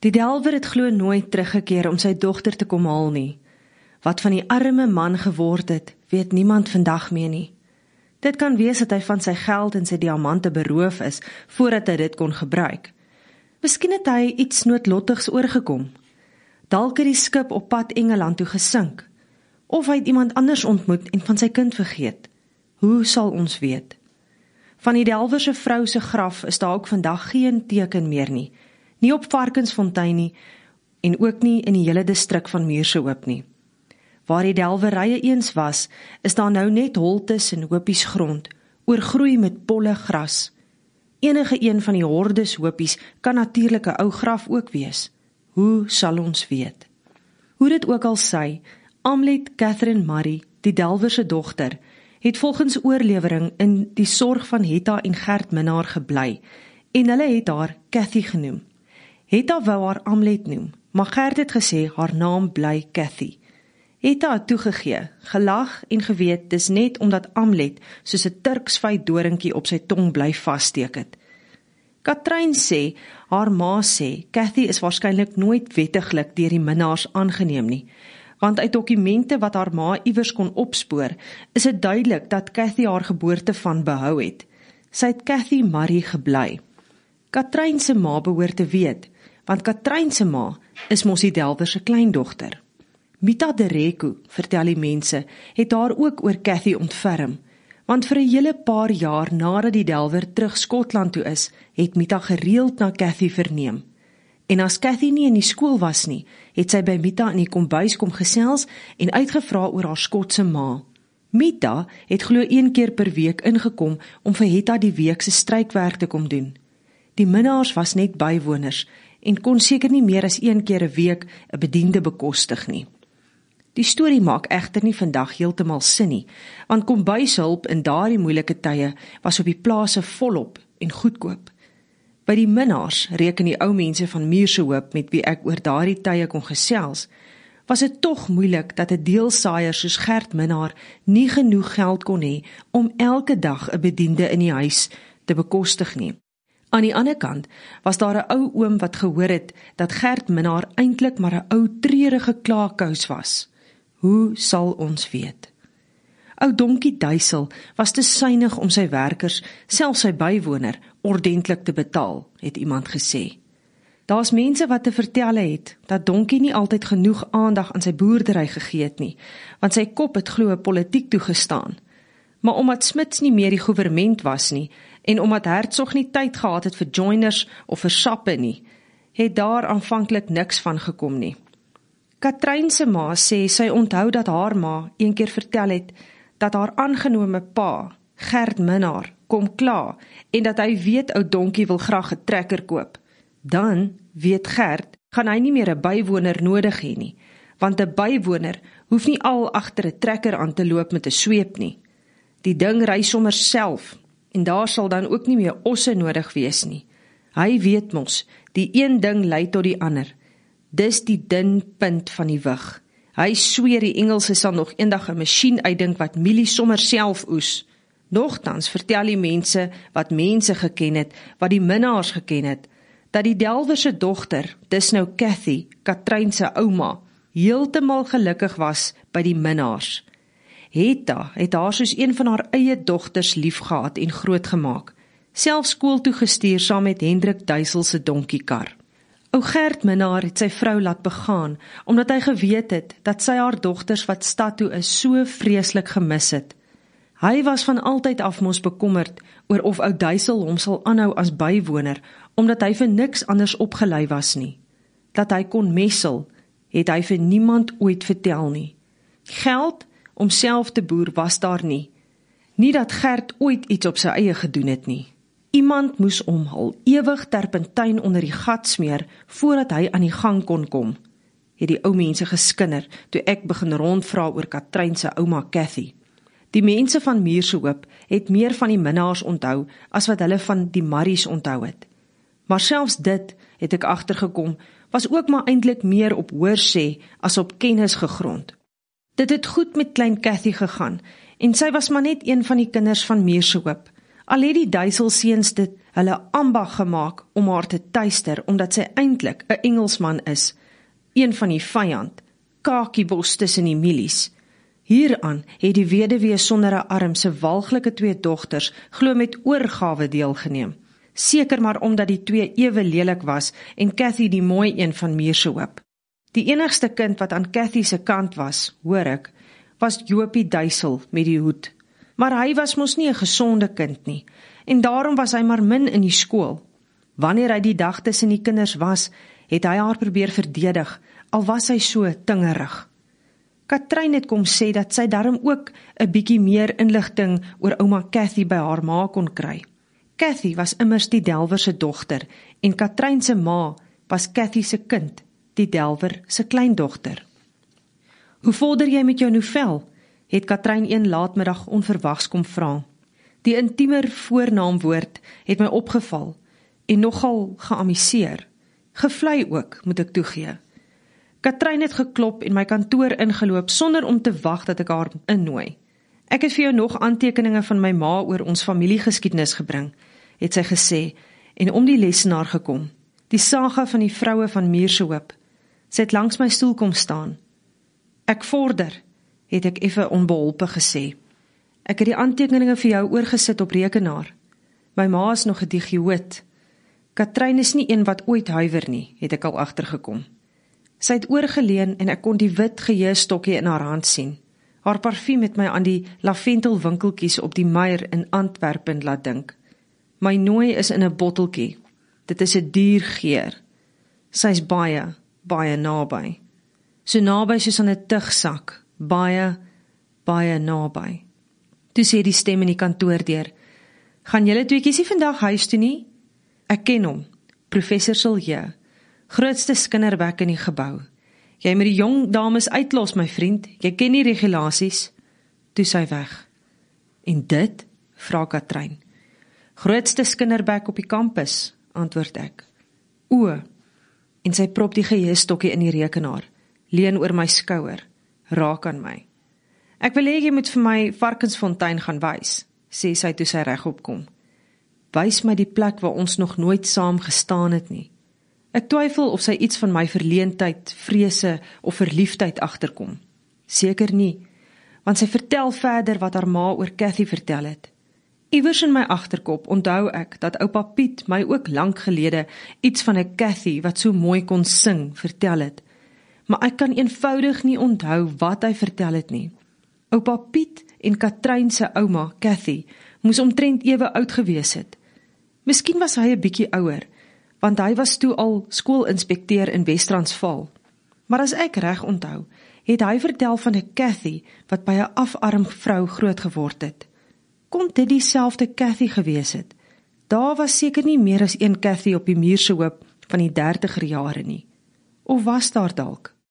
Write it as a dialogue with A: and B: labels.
A: Die delwer het glo nooit teruggekeer om sy dogter te kom haal nie. Wat van die arme man geword het, weet niemand vandag meer nie. Dit kan wees dat hy van sy geld en sy diamante beroof is, voordat hy dit kon gebruik. Miskien het hy iets noodlottigs oorgekom. Dalk het die skip op pad Engeland toe gesink, of hy het iemand anders ontmoet en van sy kind vergeet. Hoe sal ons weet? Van die delwerse vrou se graf is daar ook vandag geen teken meer nie. Nie op Varkensfontein nie, en ook nie in die hele distrik van Miershoop nie. Waar die delwerye eens was, is daar nou net holtes en hopies grond, oorgroei met polle gras. Enige een van die hordes hopies kan natuurlik 'n ou graf ook wees. Hoe sal ons weet? Hoe dit ook al sy, Amlet Catherine Murray, die delwerse dogter, het volgens oorlewering in die sorg van Hetta en Gert Minnaar gebly, en hulle het haar Cathy genoem. Hetta wou haar Amlet noem, maar Gert het gesê haar naam bly Cathy. Hetta het toegegee, gelag en geweet dis net omdat Amlet soos 'n Turksvy doringkie op sy tong bly vassteek het. Katrein sê, haar ma sê, Cathy is waarskynlik nooit wettiglik deur die Minnaars aangeneem nie, want uit dokumente wat haar ma iewers kon opspoor, is dit duidelik dat Cathy haar geboorte van behou het. Sy het Cathy Murray gebly. Katrein se ma behoort te weet, want Katrein se ma is mos die delwer se kleindogter. Mita de Reku, vertel die mense, het haar ook oor Cathy ontferm, want vir 'n hele paar jaar nadat die delwer terug Skotland toe is, het Mita gereeld na Cathy verneem. En as Cathy nie in die skool was nie, het sy by Mita in die kombuis kom gesels en uitgevra oor haar Skotse ma. Mita het glo 1 keer per week ingekom om vir Hetta die week se strykwerk te kom doen. Die Minnaars was net bywoners en kon seker nie meer as 1 keer 'n week 'n bediende bekostig nie. Die storie maak egter nie vandag heeltemal sin nie, want kombuishulp in daardie moeilike tye was op die plase volop en goedkoop. By die Minnaars, reken die ou mense van Miershoop met wie ek oor daardie tye kon gesels, was dit tog moeilik dat 'n deelsaaier soos Gert Minnaar nie genoeg geld kon hê om elke dag 'n bediende in die huis te bekostig nie. Aan die ander kant was daar 'n ou oom wat gehoor het dat Gert Minnaar eintlik maar 'n ou treurige klaakous was. Hoe sal ons weet? Ou Donkie Duisel was te suinig om sy werkers, selfs sy bywoner, ordentlik te betaal, het iemand gesê. Daar's mense wat te vertel het, dat Donkie nie altyd genoeg aandag aan sy boerdery gegee het nie, want sy kop het glo politiek toegestaan. Maar omdat Smits nie meer die goewerment was nie, en omdat Hertzog nie tyd gehad het vir joiners of vir sappe nie, het daar aanvanklik niks van gekom nie. Katrein se ma sê sy onthou dat haar ma een keer vertel het, dat haar aangenome pa, Gert Minnaar, kom kla, en dat hy weet ou Donkie wil graag 'n trekker koop. Dan, weet Gert, gaan hy nie meer 'n bywoner nodig hê nie, want 'n bywoner hoef nie al agter 'n trekker aan te loop met 'n sweep nie. Die ding ry sommer self, en daar sal dan ook nie meer osse nodig wees nie. Hy weet mos, die een ding lei tot die ander. Dis die dun punt van die wig. Hy sweer die Engelse sal nog eendag 'n masjien uitdink wat mielie sommer self oes. Nogtans vertel die mense wat mense geken het, wat die Minnaars geken het, dat die delwer se dogter, dis nou Cathy, Katrein se ouma, heeltemal gelukkig was by die Minnaars. Hetta het haar soos een van haar eie dogters liefgehad en grootgemaak, selfs skool toe gestuur saam met Hendrik Duisel se donkiekar. Ou Gert Minnaar het sy vrou laat begaan, omdat hy geweet het dat sy haar dogters wat stad toe is so vreeslik gemis het. Hy was van altyd af mos bekommerd oor of ou Duisel hom sal aanhou as bywoner, omdat hy vir niks anders opgelei was nie. Dat hy kon messel, het hy vir niemand ooit vertel nie. Geld om self te boer was daar nie. Nie dat Gert ooit iets op sy eie gedoen het nie. Iemand moes hom al ewig terpentyn onder die gat smeer, voordat hy aan die gang kon kom, het die ou mense geskinder, toe ek begin rondvra oor Katrein se ouma Cathy. Die mense van Miershoop het meer van die Minnaars onthou, as wat hulle van die Murrays onthou het. Maar selfs dit, het ek agtergekom, was ook maar eintlik meer op hoorsê as op kennis gegrond. Dit het goed met klein Cathy gegaan, en sy was maar net een van die kinders van Miershoop. Al het die Duiselseuns dit hulle ambag gemaak om haar te tuister, omdat sy eintlik 'n Engelsman is, een van die vyand, kakiebos tussen die milies. Hieraan het die weduwee sonder 'n arm se walglike 2 dogters glo met oorgawe deelgeneem. Seker maar omdat die 2 ewe lelik was en Cathy die mooi een van Miersehoop. Die enigste kind wat aan Cathy se kant was, hoor ek, was Jopie Duisel met die hoed. Maar hy was mos nie 'n gesonde kind nie, en daarom was hy maar min in die skool. Wanneer hy die dag tussen die kinders was, het hy haar probeer verdedig, al was hy so tingerig. Katrein het kom sê dat sy daarom ook 'n bietjie meer inligting oor ouma Cathy by haar ma kon kry. Cathy was immers die Delwer se dogter, en Katrein se ma was Cathy se kind, die Delwer se kleindogter. "Hoe vorder jy met jou novel?" het Katrein een laatmiddag onverwags kom vra. Die intiemer voornaamwoord het my opgeval en nogal geamuseer. Gevlei ook, moet ek toegee. Katrein het geklop en my kantoor ingeloop sonder om te wag dat ek haar innooi. "Ek het vir jou nog aantekeninge van my ma oor ons familiegeskiedenis gebring," het sy gesê, en om die lesenaar gekom. Die saga van die vroue van Miersehoop. Sy het langs my stoel kom staan. "Ek vorder," het ek effe onbeholpe gesê. "Ek het die aantekeninge vir jou oorgesit op rekenaar. My ma is nog 'n digioot. Katrein is nie een wat ooit huiwer nie," het ek al agtergekom. Sy het oorgeleun en ek kon die wit geheustokkie in haar hand sien. Haar parfuum het my aan die laventelwinkeltjies op die Meyer in Antwerpen laat dink. My nooi is in 'n botteltjie. Dit is 'n duur geur. Sy is baie, baie naby. So naby soos aan 'n tugsak, baie, baie naby. Toe sê die stem in die kantoor deur, "Gaan julle tweeetjies nie vandag huis toe nie?" Ek ken hom, professor Silje, grootste skinnerbek in die gebou. "Jy moet die jong dames uitlos, my vriend, jy ken die regulasies." Toe sy weg. "En dit?" vra Katrein. "Grootste skinnerbek op die kampus," antwoord ek. "O," en sy prop die geheustokkie in die rekenaar, leun oor my skouer, raak aan my. "Ek wil hê jy moet vir my Varkensfontein gaan wys," sê sy toe sy regop kom. "Wys my die plek waar ons nog nooit saam gestaan het nie." Ek twyfel of sy iets van my verleentheid, vrese of verliefdheid agterkom. Seker nie, want sy vertel verder wat haar ma oor Cathy vertel het. Iewers in my agterkop onthou ek dat oupa Piet my ook lank gelede iets van 'n Cathy wat so mooi kon sing vertel het, maar ek kan eenvoudig nie onthou wat hy vertel het nie. Oupa Piet en Katrein se ouma Cathy moes omtrent ewe oud gewees het. Miskien was hy 'n bietjie ouer, want hy was toe al skoolinspekteur in Wes-Transvaal. Maar as ek reg onthou, het hy vertel van 'n Cathy wat by 'n afarm vrou groot geword het. Kon dit dieselfde Cathy gewees het? Daar was seker nie meer as een Cathy op die Miersehoop van die 30er jare nie. Of was daar dalk?